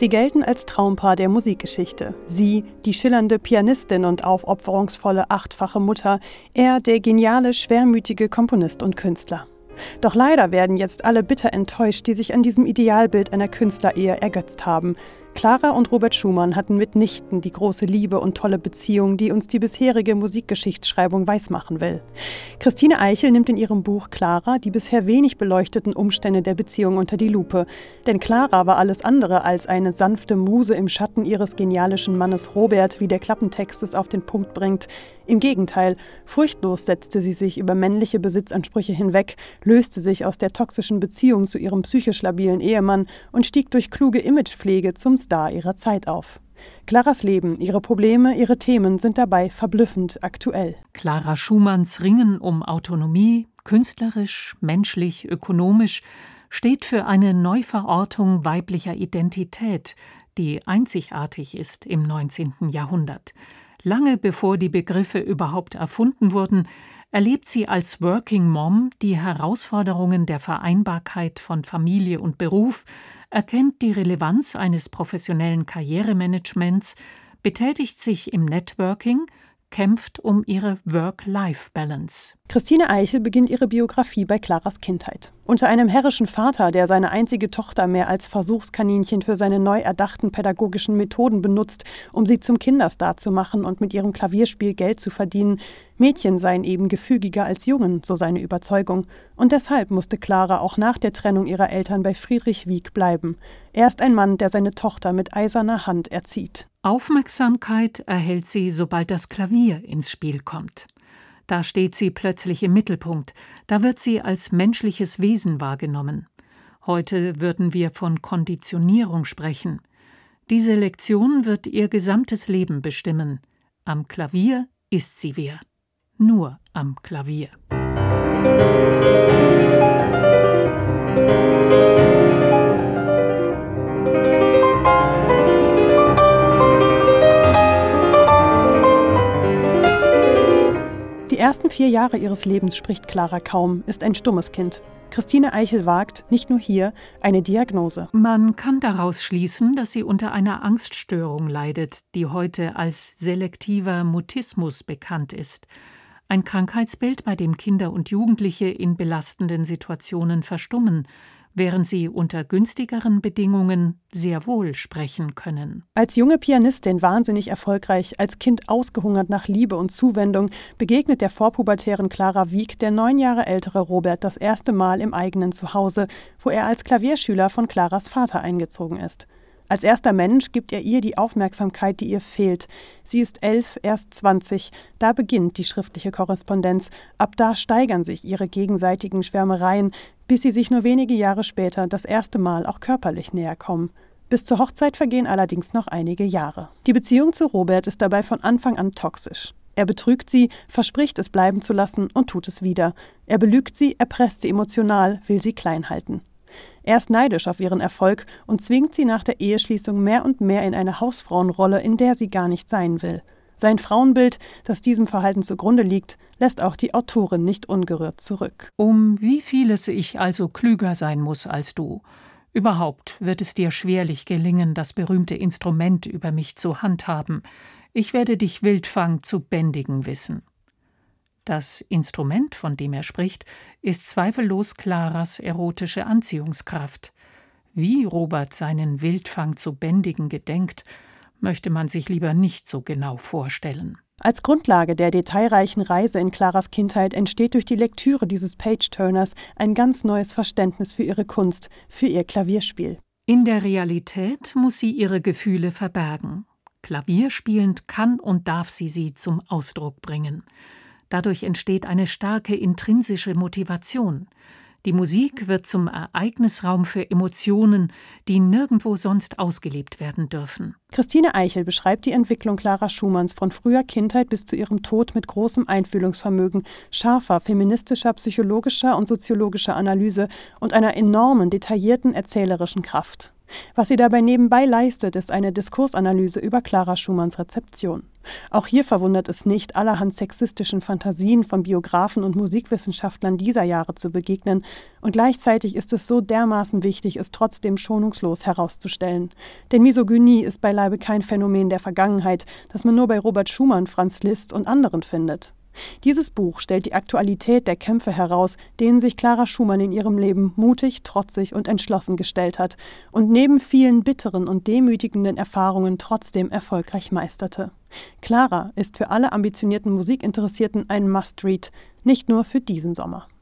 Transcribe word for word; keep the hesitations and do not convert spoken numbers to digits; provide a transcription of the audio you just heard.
Sie gelten als Traumpaar der Musikgeschichte. Sie, die schillernde Pianistin und aufopferungsvolle achtfache Mutter, er, der geniale, schwermütige Komponist und Künstler. Doch leider werden jetzt alle bitter enttäuscht, die sich an diesem Idealbild einer Künstlerehe ergötzt haben. Clara und Robert Schumann hatten mitnichten die große Liebe und tolle Beziehung, die uns die bisherige Musikgeschichtsschreibung weismachen will. Christine Eichel nimmt in ihrem Buch Clara die bisher wenig beleuchteten Umstände der Beziehung unter die Lupe. Denn Clara war alles andere als eine sanfte Muse im Schatten ihres genialischen Mannes Robert, wie der Klappentext es auf den Punkt bringt. Im Gegenteil, furchtlos setzte sie sich über männliche Besitzansprüche hinweg, löste sich aus der toxischen Beziehung zu ihrem psychisch labilen Ehemann und stieg durch kluge Imagepflege zum Star ihrer Zeit auf. Claras Leben, ihre Probleme, ihre Themen sind dabei verblüffend aktuell. Clara Schumanns Ringen um Autonomie, künstlerisch, menschlich, ökonomisch, steht für eine Neuverortung weiblicher Identität, die einzigartig ist im neunzehnten Jahrhundert. Lange bevor die Begriffe überhaupt erfunden wurden, erlebt sie als Working Mom die Herausforderungen der Vereinbarkeit von Familie und Beruf, erkennt die Relevanz eines professionellen Karrieremanagements, betätigt sich im Networking, kämpft um ihre Work-Life-Balance. Christine Eichel beginnt ihre Biografie bei Claras Kindheit. Unter einem herrischen Vater, der seine einzige Tochter mehr als Versuchskaninchen für seine neu erdachten pädagogischen Methoden benutzt, um sie zum Kinderstar zu machen und mit ihrem Klavierspiel Geld zu verdienen. Mädchen seien eben gefügiger als Jungen, so seine Überzeugung. Und deshalb musste Clara auch nach der Trennung ihrer Eltern bei Friedrich Wieck bleiben. Er ist ein Mann, der seine Tochter mit eiserner Hand erzieht. Aufmerksamkeit erhält sie, sobald das Klavier ins Spiel kommt. Da steht sie plötzlich im Mittelpunkt, da wird sie als menschliches Wesen wahrgenommen. Heute würden wir von Konditionierung sprechen. Diese Lektion wird ihr gesamtes Leben bestimmen. Am Klavier ist sie wer. Nur am Klavier. Die ersten vier Jahre ihres Lebens spricht Clara kaum, ist ein stummes Kind. Christine Eichel wagt, nicht nur hier, eine Diagnose. Man kann daraus schließen, dass sie unter einer Angststörung leidet, die heute als selektiver Mutismus bekannt ist. Ein Krankheitsbild, bei dem Kinder und Jugendliche in belastenden Situationen verstummen, während sie unter günstigeren Bedingungen sehr wohl sprechen können. Als junge Pianistin wahnsinnig erfolgreich, als Kind ausgehungert nach Liebe und Zuwendung, begegnet der vorpubertären Clara Wieck der neun Jahre ältere Robert das erste Mal im eigenen Zuhause, wo er als Klavierschüler von Claras Vater eingezogen ist. Als erster Mensch gibt er ihr die Aufmerksamkeit, die ihr fehlt. Sie ist elf, erst zwanzig. Da beginnt die schriftliche Korrespondenz. Ab da steigern sich ihre gegenseitigen Schwärmereien, bis sie sich nur wenige Jahre später das erste Mal auch körperlich näher kommen. Bis zur Hochzeit vergehen allerdings noch einige Jahre. Die Beziehung zu Robert ist dabei von Anfang an toxisch. Er betrügt sie, verspricht es bleiben zu lassen und tut es wieder. Er belügt sie, erpresst sie emotional, will sie klein halten. Er ist neidisch auf ihren Erfolg und zwingt sie nach der Eheschließung mehr und mehr in eine Hausfrauenrolle, in der sie gar nicht sein will. Sein Frauenbild, das diesem Verhalten zugrunde liegt, lässt auch die Autorin nicht ungerührt zurück. Um wie vieles ich also klüger sein muss als du. Überhaupt wird es dir schwerlich gelingen, das berühmte Instrument über mich zu handhaben. Ich werde dich Wildfang zu bändigen wissen. Das Instrument, von dem er spricht, ist zweifellos Claras erotische Anziehungskraft. Wie Robert seinen Wildfang zu bändigen gedenkt, möchte man sich lieber nicht so genau vorstellen. Als Grundlage der detailreichen Reise in Claras Kindheit entsteht durch die Lektüre dieses Page-Turners ein ganz neues Verständnis für ihre Kunst, für ihr Klavierspiel. In der Realität muss sie ihre Gefühle verbergen. Klavierspielend kann und darf sie sie zum Ausdruck bringen. Dadurch entsteht eine starke intrinsische Motivation. Die Musik wird zum Ereignisraum für Emotionen, die nirgendwo sonst ausgelebt werden dürfen. Christine Eichel beschreibt die Entwicklung Clara Schumanns von früher Kindheit bis zu ihrem Tod mit großem Einfühlungsvermögen, scharfer feministischer, psychologischer und soziologischer Analyse und einer enormen, detaillierten erzählerischen Kraft. Was sie dabei nebenbei leistet, ist eine Diskursanalyse über Clara Schumanns Rezeption. Auch hier verwundert es nicht, allerhand sexistischen Fantasien von Biografen und Musikwissenschaftlern dieser Jahre zu begegnen, und gleichzeitig ist es so dermaßen wichtig, es trotzdem schonungslos herauszustellen. Denn Misogynie ist beileibe kein Phänomen der Vergangenheit, das man nur bei Robert Schumann, Franz Liszt und anderen findet. Dieses Buch stellt die Aktualität der Kämpfe heraus, denen sich Clara Schumann in ihrem Leben mutig, trotzig und entschlossen gestellt hat und neben vielen bitteren und demütigenden Erfahrungen trotzdem erfolgreich meisterte. Clara ist für alle ambitionierten Musikinteressierten ein Must-Read, nicht nur für diesen Sommer.